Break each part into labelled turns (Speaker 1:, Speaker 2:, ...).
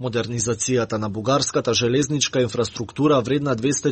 Speaker 1: Модернизацијата на бугарската железничка инфраструктура вредна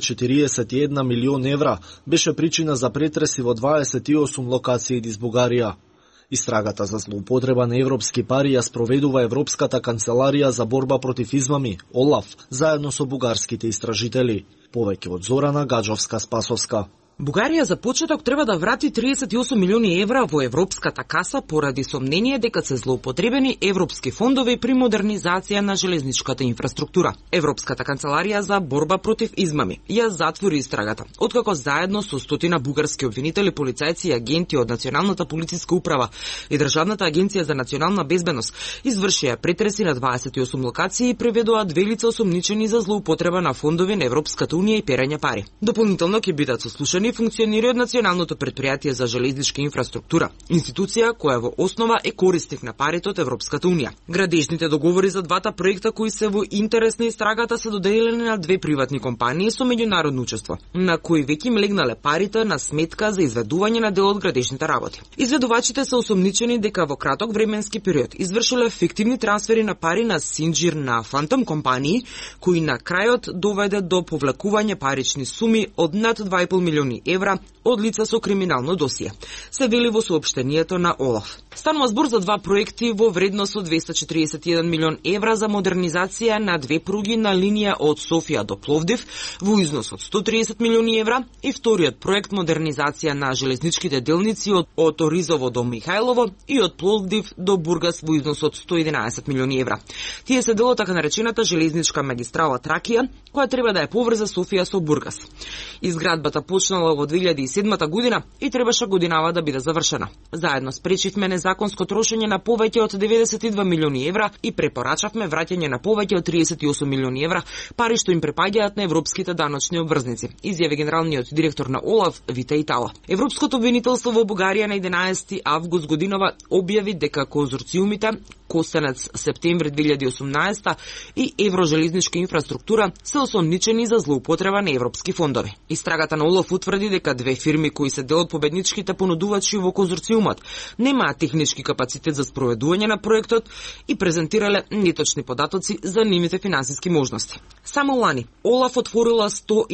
Speaker 1: 241 милион евра беше причина за претреси во 28 локации низ Бугарија. Истрагата за злоупотреба на европски пари ја спроведува Европската канцеларија за борба против измами, ОЛАФ, заедно со бугарските истражители. Повеќе од Зорана Гаджовска-Спасовска.
Speaker 2: Бугарија за почеток треба да врати 38 милиони евра во европската каса поради сомнение дека се злоупотребени европски фондови при модернизација на железничката инфраструктура. Европската канцеларија за борба против измами ја затвори истрагата, откако заедно со стотина бугарски обвинители, полицајци и агенти од Националната полициска управа и Државната агенција за национална безбедност извршија претреси на 28 локации и преведоа 2 лица осомничени за злоупотреба на фондови на Европската унија и перање пари. Дополнително ќе бидат сослушани функционери од Националното претпријатие за железничка инфраструктура, институција која во основа е корисник на парите од Европската унија. Градежните договори за двата проекта кои се во интерес на истрагата се доделени на две приватни компании со меѓународно учество, на кои веќе им легнале парите на сметка за изведување на дел од градежните работи. Изведувачите се осомничени дека во краток временски период извршиле фиктивни трансфери на пари на синџир на фантом компании, кои на крајот доведе до повлекување парични суми од над 2,5 милиони евра од лица со криминално досие, се вели во соопштението на ОЛАФ. Станува збор за два проекти во вредност од 241 милион евра за модернизација на две пруги на линија од Софија до Пловдив во износ од 130 милиони евра и вториот проект модернизација на железничките делници од Оризово до Михајлово и од Пловдив до Бургас во износ од 111 милиони евра. Тие се дел од така наречената железничка магистрала Тракија, која треба да ја поврзе Софија со Бургас. Изградбата почнала во 2007 година и требаше годинава да биде завршена. Заедно спречивме незаконско трошење на повеќе од 92 милиони евра и препорачавме враќање на повеќе од 38 милиони евра, пари што им препаѓаат на европските даночни обврзници, изјави генералниот директор на ОЛАФ Вита Итала. Европското обвинителство во Бугарија на 11 август годинова објави дека конзорциумите Костенец септември 2018 и Еврожелезничка инфраструктура се осомничени за злоупотреба на европски фондови. Истрагата на ОЛАФ утврди дека две фирми кои се дел од победничките понудувачи во конзорциумот немаат технички капацитет за спроведување на проектот и презентирале неточни податоци за нивните финансиски можности. Само лани ОЛАФ отворила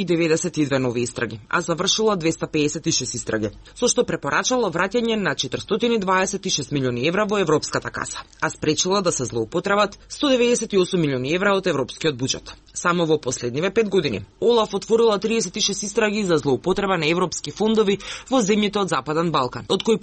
Speaker 2: 192 нови истраги, а завршила 256 истраги, со што препорачала враќање на 426 милиони евра во европската каса, а спречила да се злоупотребат 198 милиони евра од европскиот буџет. Само во последниве 5 години ОЛАФ отворила 36 истраги за злоупотреба на европски фондови во земјите од Западен Балкан, од кои